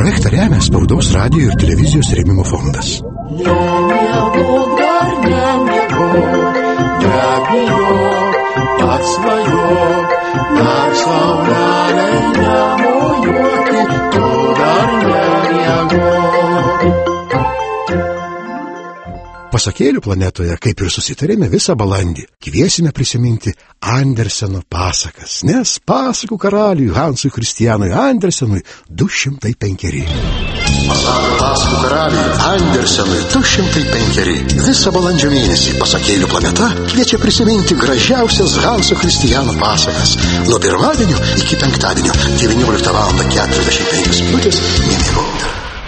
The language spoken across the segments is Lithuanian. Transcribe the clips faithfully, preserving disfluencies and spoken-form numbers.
Projektą remia Spaudos, radijo ir televizijos rėmimo fondas. Nemiegok, dar nemiegok, nebijok, atsvajok, dar saulelei nemojuoti, tu dar nemiegok. Pasakėlių planetoje, kaip ir susitarėme visą balandį, kviesime prisiminti Anderseno pasakas, nes pasakų karaliui Hansui Christianui Andersenui du šimtai penkeri. Pasaulio pasakų karaliui Andersenui du šimtai penkeri. Visą balandžio mėnesį Pasakėlių planeta kviečia prisiminti gražiausias Hanso Christiano pasakas. Nuo pirmadienio iki penktadienio devynioliktą valandą keturiasdešimt penkios minutės nemiegokite.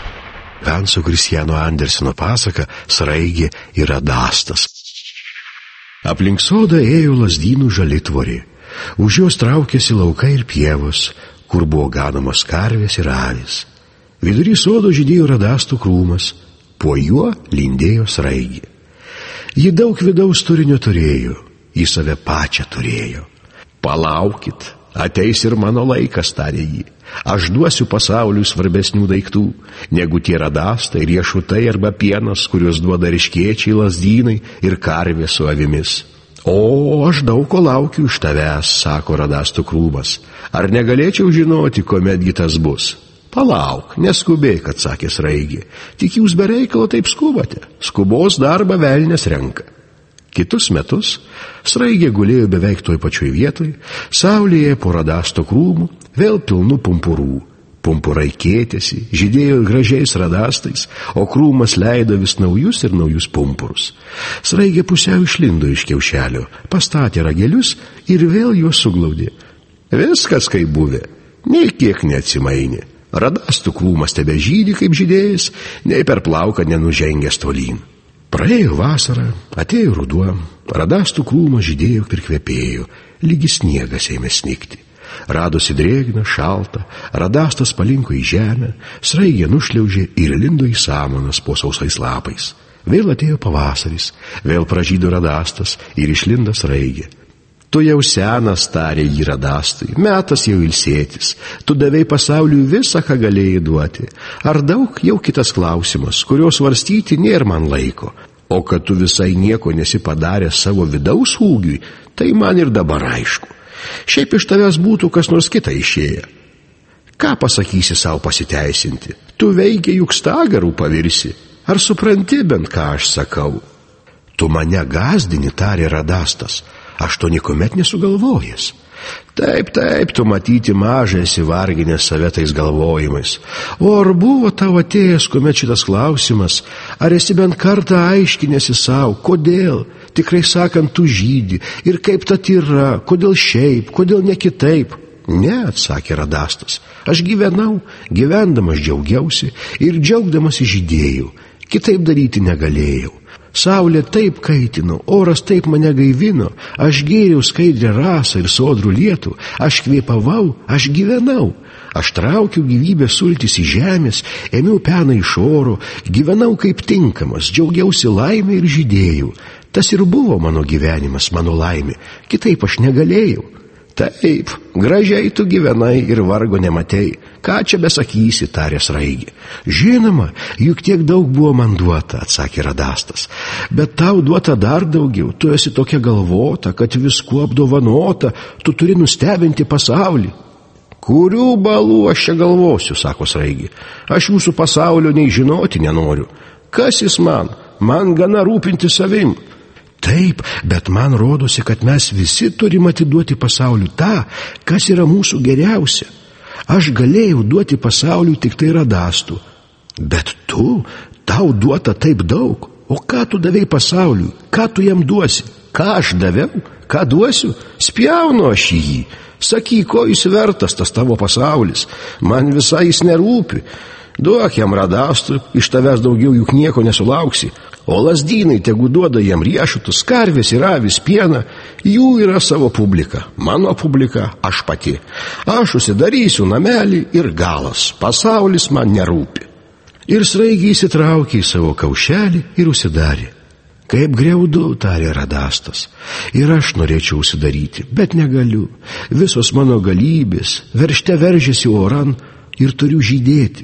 Hanso Christiano Anderseno pasaka Sraigė ir Radastas. Aplink sodą ėjo lazdynų žalitvorė. Už jos traukėsi laukai ir pievos, kur buvo ganamos karvės ir avys. Vidury sodo žydėjo radastų krūmas, po juo lindėjo Sraigė. Ji daug vidaus turinio turėjo, į save pačią turėjo. Palaukit, ateis ir mano laikas, tarė ji. Aš duosiu pasauliui svarbesnių daiktų, negu tie radastai, riešutai arba pienas, kuriuos duoda riškiečiai, lazdynai ir karvė su avimis. O, aš daug ko laukiu iš tavęs, sako radastų krūmas. Ar negalėčiau žinoti, kuometgi tas bus? Palauk, neskubėk, atsakė Sraigė. Tik jūs be reikalo taip skubate. Skubos darbą velnias renka. Kitus metus Sraigė gulėjo beveik toj pačioj vietoj, saulėje po radasto krūmų, vėl pilnų pumpurų. Pumpurai kėtėsi, žydėjo gražiais radastais, o krūmas leido vis naujus ir naujus pumpurus. Sraigė pusiau išlindo iš kiaušelio, pastatė ragelius ir vėl juos suglaudė. Viskas kaip buvę, nei kiek neatsimainė. Radastų krūmas tebe žydi kaip žydėjęs, nei per plauką nenužengęs tolyn. Praėjo vasara, atėjo ruduo, radastų krūmas žydėjo ir kvepėjo, lygi sniegas ėmė snigti. Radosi drėgna, šalta, radastas palinko į žemę, Sraigė nušliaužė ir lindo į samanas po sausais lapais. Vėl atėjo pavasaris, vėl pražydo radastas ir išlindo Sraigė. Tu jau senas, tarė jį radastui, metas jau ilsėtis, tu davei pasauliui visą, ką galėjai duoti. Ar daug, jau kitas klausimas, kurio svarstyti nėra man laiko. O kad tu visai nieko nesi padaręs savo vidaus ūgiui, tai man ir dabar aišku. Šiaip iš tavęs būtų kas nors kita išėję. Ką pasakysi savo pasiteisinti? Tu veikia juk stagarų pavirsi. Ar supranti bent, ką aš sakau? Tu mane gazdini, tarė radastas. Aš to niekuomet nesugalvojęs. Taip, taip, tu matyti mažai esi varginęs save tais galvojimais. O ar buvo tau atėjęs, kuomet šitas klausimas? Ar esi bent kartą aiškinėsi savo, kodėl? Tikrai sakant, tu žydi. Ir kaip ta yra, kodėl šiaip, kodėl ne kitaip? Ne, atsakė radastas. Aš gyvenau, gyvendamas džiaugiausi ir džiaugdamas žydėjau. Kitaip daryti negalėjau. Saulė taip kaitino, oras taip mane gaivino, aš gėriau skaidrę rasą ir sodrų lietų, aš kvėpavau, aš gyvenau. Aš traukiau gyvybės sultis į žemės, ėmiau peną iš oro, gyvenau kaip tinkamas, džiaugiausi laimę ir žydėjau. Tas ir buvo mano gyvenimas, mano laimė, kitaip aš negalėjau. Taip, gražiai tu gyvenai ir vargo nematei. Ką čia besakysi, tarė Sraigė. Žinoma, juk tiek daug buvo man duota, atsakė radastas. Bet tau duota dar daugiau, tu esi tokia galvota, kad viskuo apdovanota, tu turi nustebinti pasaulį. Kurių balų aš čia galvosiu, sako Sraigė. Aš jūsų pasaulio nei žinoti nenoriu. Kas jis man? Man gana rūpinti savim. Taip, bet man rodosi, kad mes visi turim atiduoti pasauliu tą, kas yra mūsų geriausia. Aš galėjau duoti pasauliu tik tai radastų. Bet tu, tau duota taip daug. O ką tu davei pasauliu? Ką tu jam duosi? Ką aš daviau? Ką duosiu? Spjaunu aš į jį. Sakyk, ko jis vertas tas tavo pasaulis. Man visai jis nerūpi. Duok jam radastų, iš tavęs daugiau juk nieko nesulauksi. O lazdynai tegu duoda jam riešutus, karvės ir avis, pieną. Jų yra savo publika. Mano publika aš pati. Aš užsidarysiu namelį ir galas. Pasaulis man nerūpi. Ir Sraigė įsitraukė į savo kaušelį ir užsidarė. Kaip greudu, tarė radastas. Ir aš norėčiau užsidaryti, bet negaliu. Visos mano galybės veržte veržiasi oran ir turiu žydėti.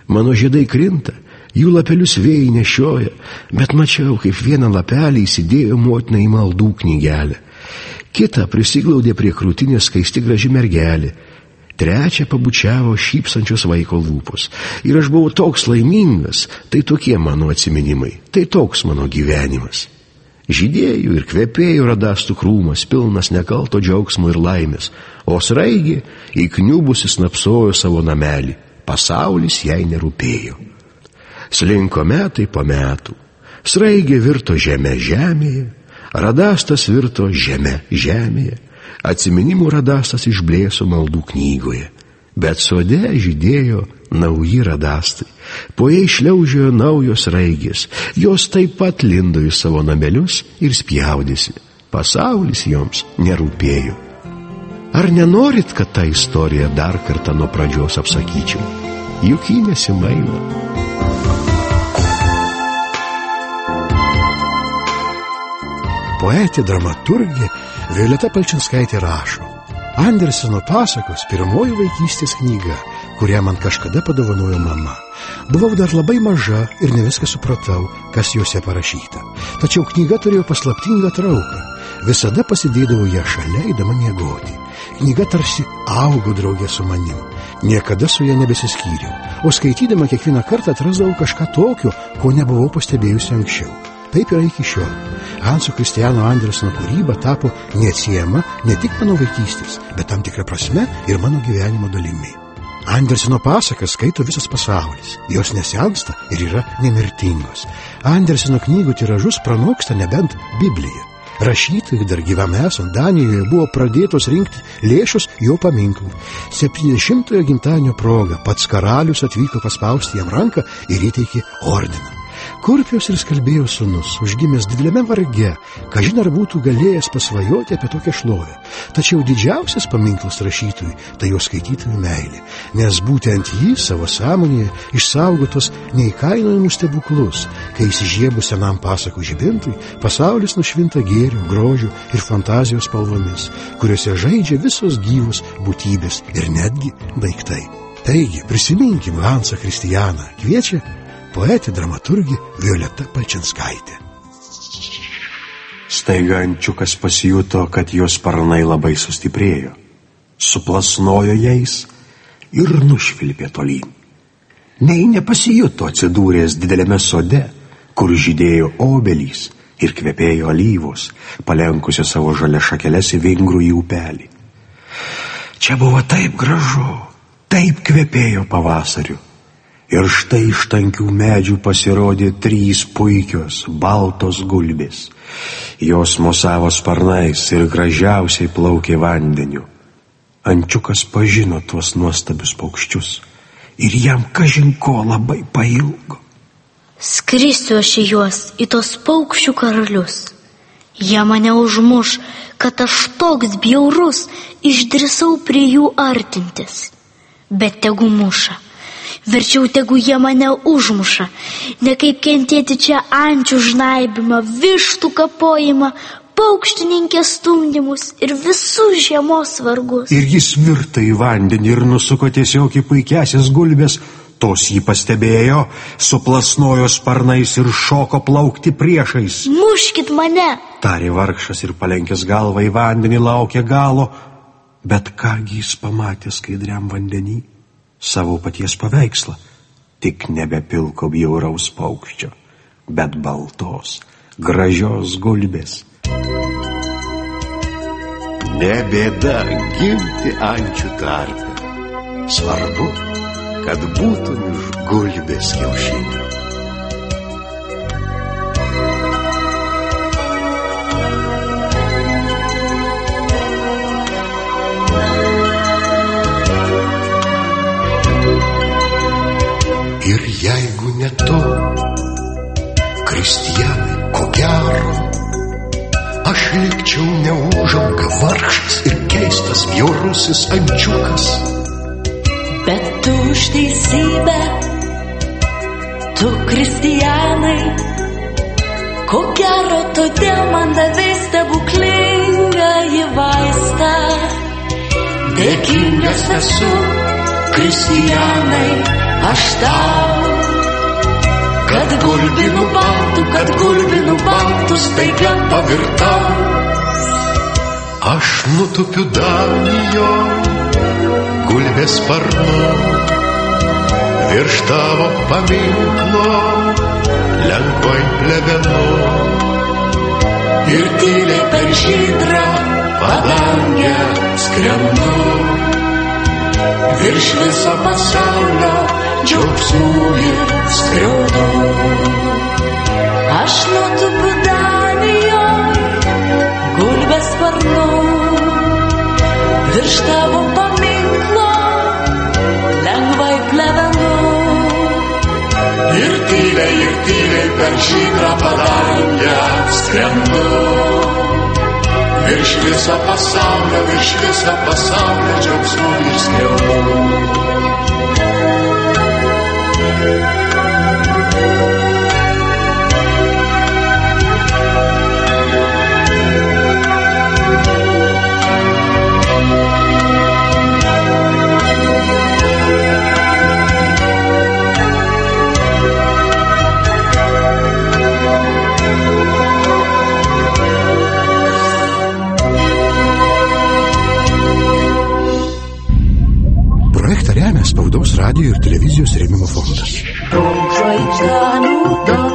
Mano žiedai krinta, jų lapelius vėjai nešioja, bet mačiau, kaip vieną lapelį įsidėjo motina į maldų knygelę. Kita prisiglaudė prie krūtinės skaisti graži mergelė. Trečia pabučiavo šypsančios vaiko lūpos. Ir aš buvau toks laimingas, tai tokie mano atsiminimai, tai toks mano gyvenimas. Žydėjo ir kvepėjo radastų krūmas, pilnas nekalto džiaugsmo ir laimės, o sraigė įkniubusi snapsojo savo namelį. Pasaulis jai nerūpėjo. Slinko metai po metų. Sraigė virto žeme žemėje, radastas virto žeme žemėje. Atsiminimų radastas išblėso maldų knygoje. Bet sode žydėjo nauji radastai. Po jai šliaužiojo naujos raigės. Jos taip pat lindo į savo namelius ir spjaudėsi. Pasaulis joms nerūpėjo. Ar nenorit, kad tą istoriją dar kartą nuo pradžios apsakyčiau? Juk ji nesimaina. Poetė dramaturgė Violeta Palčinskaitė rašo: Anderseno pasakos pirmoji vaikystės knyga, kurią man kažkada padovanojo mama. Buvau dar labai maža ir ne viską supratau, kas juose parašyta. Tačiau knyga turėjo paslaptingą trauką. Visada pasidėdavau ją šalia, eidama miegoti. Knyga tarsi augo draugė su manim. Niekada su ją nebesiskyriau, o skaitydama kiekvieną kartą atrasdavau kažką tokio, ko nebuvau pastebėjusi anksčiau. Taip yra iki šiol. Hanso Kristiano Anderseno kūryba tapo neatsiejama ne tik mano vaikystės, bet tam tikrą prasme ir mano gyvenimo dalimi. Anderseno pasakas skaito visas pasaulis. Jos nesensta ir yra nemirtingos. Anderseno knygų tiražus pranoksta nebent Biblija. Rašytojai dar gyvam esant Danijoje buvo pradėtos rinkti lėšos jo paminklų. septyniasdešimtojo gimtadienio proga pats karalius atvyko paspausti jam ranką ir įteikė ordiną. Kurpios ir Skalbėjos sūnus, užgimęs dideliame varge, kažin ar būtų galėjęs pasvajoti apie tokią šlovę. Tačiau didžiausias paminklas rašytojui tai jo skaitytojų meilė, nes būtent jį savo sąmonėje išsaugotos neįkainojamus stebuklus, kai įsižiebus senam pasakų žibintui, pasaulis nušvinta gėrių, grožių ir fantazijos spalvomis, kuriuose žaidžia visos gyvos būtybės ir netgi daiktai. Taigi, prisiminkim Hansą Kristianą, kviečia poetė dramaturgė Violeta Palčinskaitė. Staiga ančiukas pasijuto, kad jos sparnai labai sustiprėjo, suplasnojo jais ir nušvilpė tolyn. Nei nepasijuto atsidūręs dideliame sode, kur žydėjo obelys ir kvepėjo alyvos, palenkusi savo žalia šakeles į vingrų į upelį. Čia buvo taip gražu, taip kvepėjo pavasariu. Ir štai iš tankių medžių pasirodė trys puikios, baltos gulbės. Jos mosavo sparnais ir gražiausiai plaukė vandeniu. Ančiukas pažino tuos nuostabius paukščius ir jam kažin ko labai pailgo. Skrisiu aš į juos, į tos paukščių karalius. Jie mane užmuš, kad aš toks bjaurus išdrįsau prie jų artintis. Bet tegu muša. Verčiau tegu jie mane užmuša, ne kaip kentėti čia ančių žnaibimą, vištų kapojimą, paukštininkės stumdymus ir visus žiemos vargus. Ir jis virto į vandenį ir nusuko tiesiog į puikiasias gulbės. Tos jį pastebėjo, suplasnojo sparnais ir šoko plaukti priešais. Muškit mane, tarė vargšas ir palenkęs galvą į vandenį laukė galo. Bet kągi jis pamatė skaidriam vandenį? Savo paties paveikslą, tik nebe pilko bjauraus paukščio, bet baltos, gražios gulbės. Ne bėda gimti ančių tarpe. Svarbu, kad būtų iš gulbės kiaušinių. Ir jeigu ne to, Kristianai, ko gero, aš likčiau neužauga vargšas ir keistas bjaurusis ančiukas. Bet tu už teisybę, tu Kristianai, ko gero todėl man davei stebuklingąjį vaistą. Dėkingas esu, Kristianai, aš tau, kad gulbinų baltų, kad gulbinų baltų staiga pavirtau. Aš nutupiu Danijo, gulbės sparnu, virš tavo paminklo lengvai plevenu. Ir tyliai per žydrą padangę skrendu, virš viso pasaulio džiaugsmų ir skriaudų. Aš nutupiu Danijoj, gulbės sparnu, virš tavo paminklo lengvai plevenu. Ir tyliai, ir tyliai per žydrą padangę skrendu, virš viso pasaulio, virš viso pasaulio džiaugsmų ir skriaudų. Projektą remia Spaudos, radijo ir televizijos rėmimo fondas. Don't try to